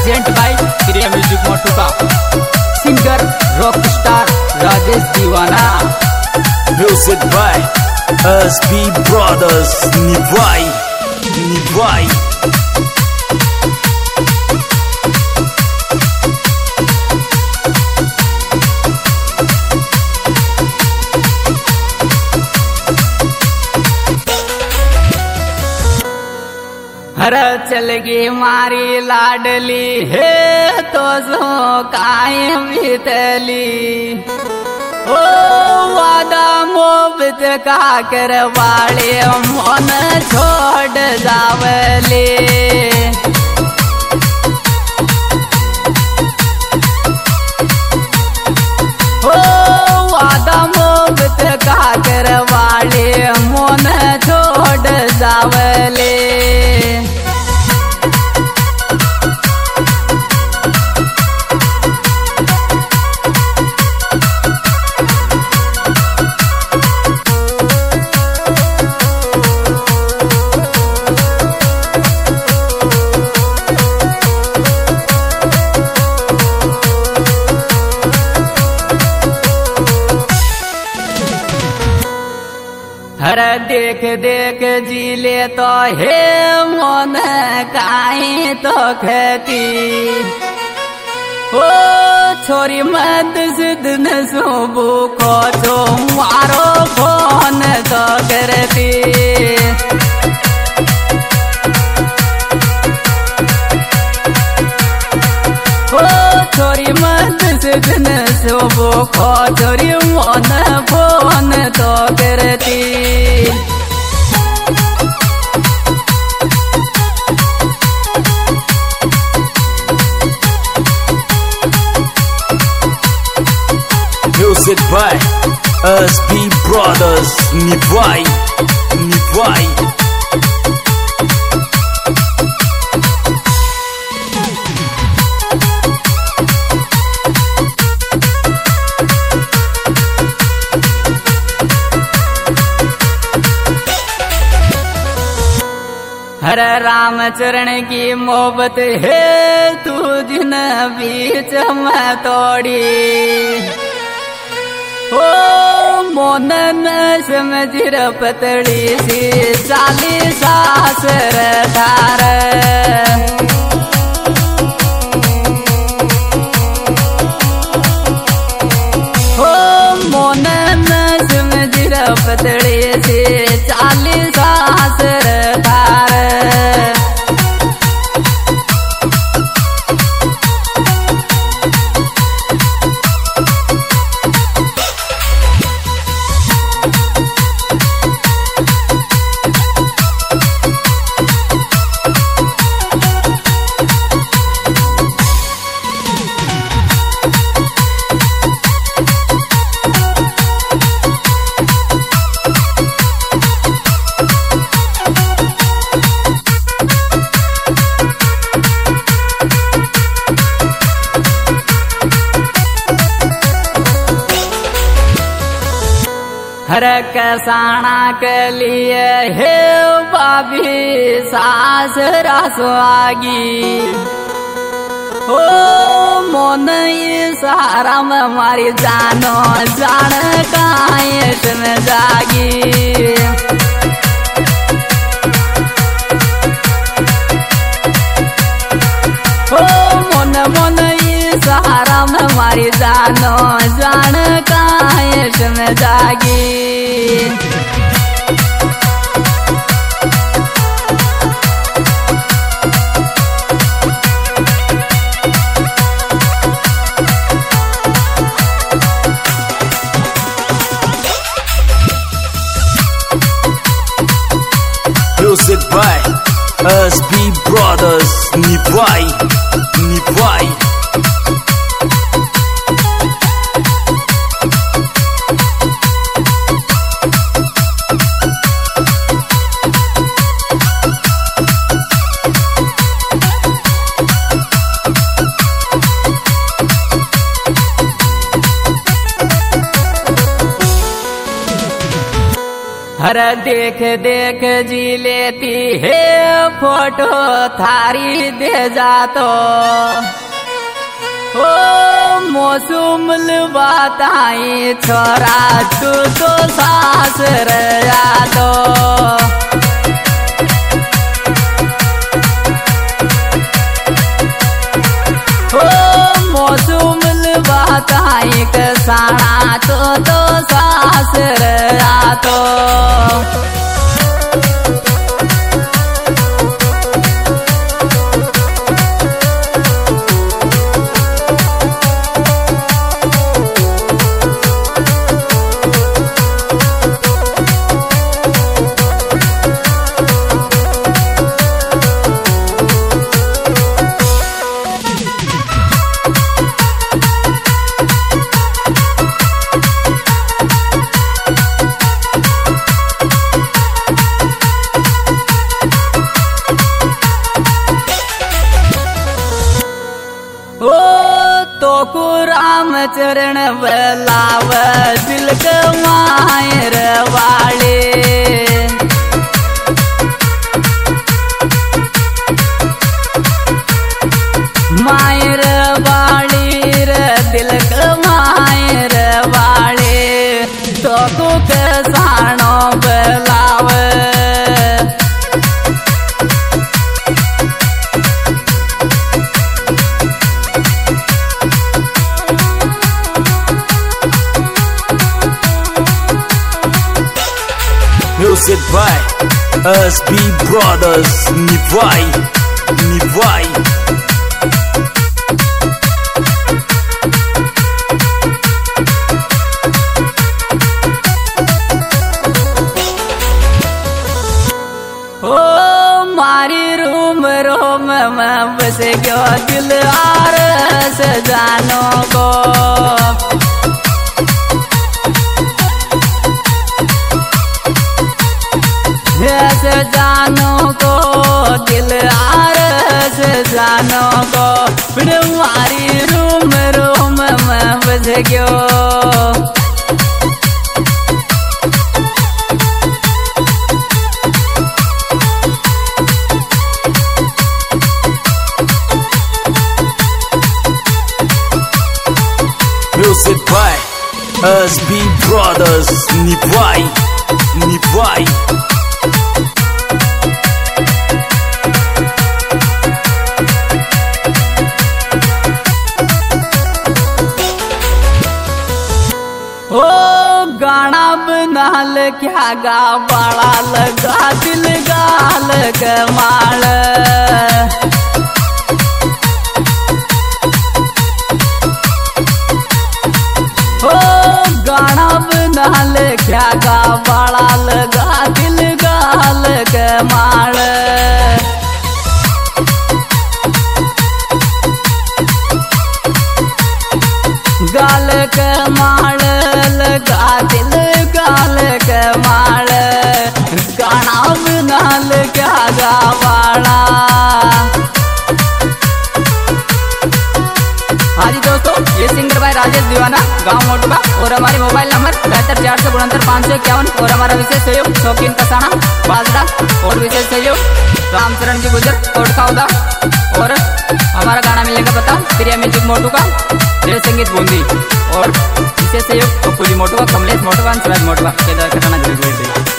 Present by Kriya music मोटुका, singer rock star Rajesh Deewana. Music by SB Brothers, Nivai. हर चल गी मारी लाडली हे तो जो काय बीतली, ओ वादा मोहब्बत का कर वाले मन छोड़ जावले। ओ वादा मोहब्बत का कर वाले मन छोड़ जावले। हर देख देख जिले तो हे मन काई तो खेती, ओ छोरी मत सिद्ध न सुबु को छो मारो फोन तो करती। ओ छोरी मत सिद्ध न सुबु को छोरी मन फोन तो करती। Music by SB Brothers, Nivai. हर रामचरण की मोहब्बत है तू जिन बीच में तोड़ी, ओ मोन न समझ पतड़ी सी 40 सास धार। ओ मोन न समझ पतड़ी सी 40 सास धार। हर कसाना के लिए हे बाबी सास रसवागी, ओ मोन सारा में मारी जानो जान कायत में जागी। ओ मोन मोन सारा में मारी जानो जान कायत में जागी। Music by SB Brothers, Nivai. हर देख देख जी लेती है फोटो थारी दे जातो ओ मौसम बताई छोरा तू तो सास रहा तो ओ मौसम बताई के साड़ा तो सास रहा तो रामचरण बलाव दिल के मायर वाले मायर वाली रे दिल के मायर वाले तो के सानो बलाव Music by SB Brothers. Nivai. ओ मारी रूम में बस गयो दिल आर से जानो को से जानो को दिल आर से जानो को फिर मारी रूम में बस गयो Music by SB Brothers. Nivai. ओ गाना बनाल क्या गा बाड़ा लगा दिल गाल के माल ओ गाना बनाल क्या गा बाड़ा लगा दिल गाल के माल गाल के माल लगा दिल गाल के माल गाना बनाल क्या गावाड़ा। हाँ जी दोस्तों, ये सिंगर भाई राजेश दीवाना, गांव मोटुका, और हमारे मोबाइल नंबर 72,469,551 और हमारा विशेष सहयोग शौकीन कसाना बाजरा और विशेष सहयोग रामचरण जी गुजर कोटखाउदा और हमारा गाना मिलने का पता प्रिया म्यूजिक मोटुका, जय संगीत बूंदी और विशेष सहयोग पप्पू जी मोटुका, कमलेश मोटुका, स्वराज मोटुका के द्वारा कटाना जरूर।